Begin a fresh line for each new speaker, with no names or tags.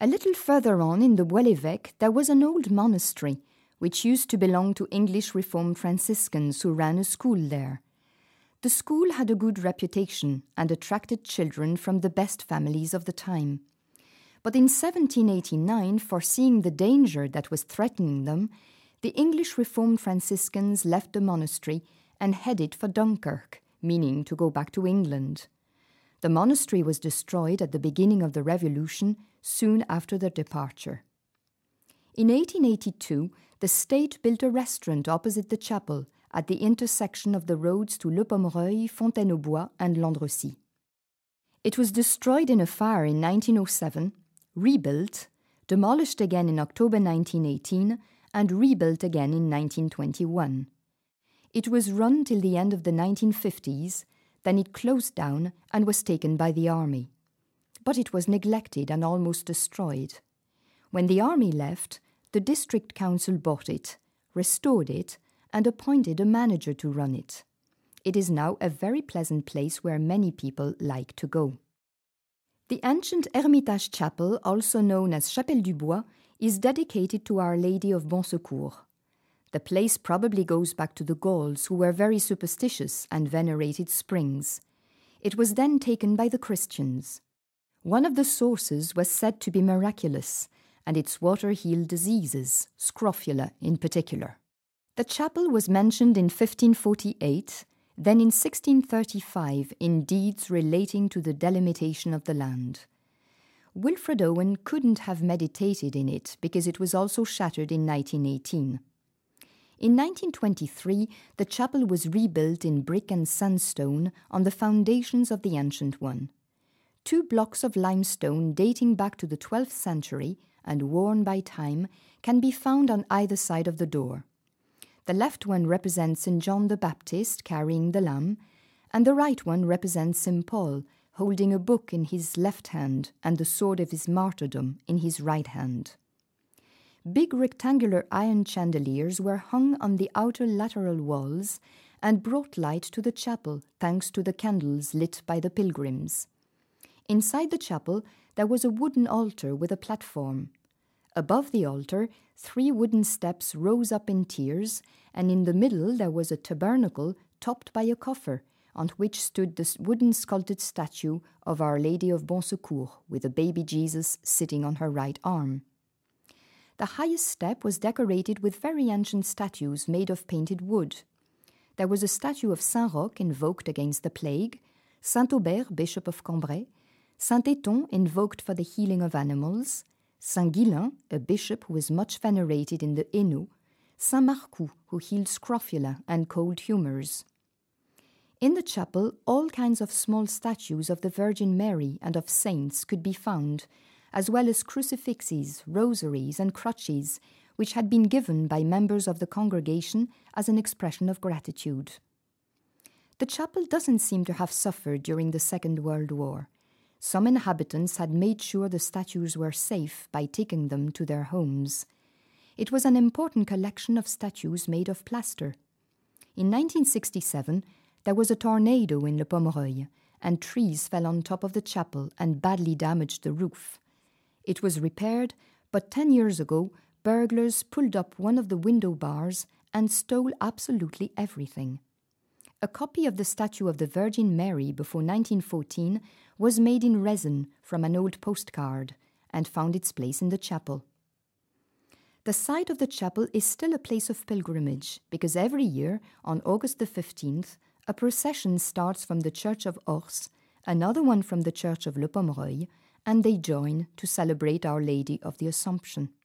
A little further on in the Bois-l'Évêque there was an old monastery which used to belong to English Reformed Franciscans who ran a school there. The school had a good reputation and attracted children from the best families of the time. But in 1789, foreseeing the danger that was threatening them, the English Reformed Franciscans left the monastery and headed for Dunkirk, meaning to go back to England. The monastery was destroyed at the beginning of the Revolution, soon after their departure. In 1882, the state built a restaurant opposite the chapel at the intersection of the roads to Le Pomereuil, Fontaine-aux-Bois and Landrecies. It was destroyed in a fire in 1907, rebuilt, demolished again in October 1918, and rebuilt again in 1921. It was run till the end of the 1950s, then it closed down and was taken by the army. But it was neglected and almost destroyed. When the army left, the district council bought it, restored it, and appointed a manager to run it. It is now a very pleasant place where many people like to go. The ancient Hermitage Chapel, also known as Chapelle du Bois, is dedicated to Our Lady of Bon Secours. The place probably goes back to the Gauls, who were very superstitious and venerated springs. It was then taken by the Christians. One of the sources was said to be miraculous, and its water healed diseases, scrofula in particular. The chapel was mentioned in 1548, then in 1635 in deeds relating to the delimitation of the land. Wilfred Owen couldn't have meditated in it because it was also shattered in 1918. In 1923, the chapel was rebuilt in brick and sandstone on the foundations of the ancient one. 2 blocks of limestone dating back to the 12th century and worn by time can be found on either side of the door. The left one represents St. John the Baptist carrying the lamb, and the right one represents St. Paul holding a book in his left hand and the sword of his martyrdom in his right hand. Big rectangular iron chandeliers were hung on the outer lateral walls and brought light to the chapel thanks to the candles lit by the pilgrims. Inside the chapel there was a wooden altar with a platform. Above the altar, 3 wooden steps rose up in tiers, and in the middle there was a tabernacle topped by a coffer, on which stood the wooden sculpted statue of Our Lady of Bon Secours, with a baby Jesus sitting on her right arm. The highest step was decorated with very ancient statues made of painted wood. There was a statue of Saint Roch invoked against the plague, Saint Aubert, Bishop of Cambrai, Saint Éton invoked for the healing of animals, Saint Guillain, a bishop who was much venerated in the Hainaut, Saint Marcoux, who healed scrofula and cold humours. In the chapel, all kinds of small statues of the Virgin Mary and of saints could be found, as well as crucifixes, rosaries, and crutches, which had been given by members of the congregation as an expression of gratitude. The chapel doesn't seem to have suffered during the Second World War. Some inhabitants had made sure the statues were safe by taking them to their homes. It was an important collection of statues made of plaster. In 1967, there was a tornado in Le Pomereuil, and trees fell on top of the chapel and badly damaged the roof. It was repaired, but 10 years ago, burglars pulled up one of the window bars and stole absolutely everything. A copy of the statue of the Virgin Mary before 1914 was made in resin from an old postcard and found its place in the chapel. The site of the chapel is still a place of pilgrimage because every year, on August the 15th, a procession starts from the Church of Ors, another one from the Church of Le Pomereuil, and they join to celebrate Our Lady of the Assumption.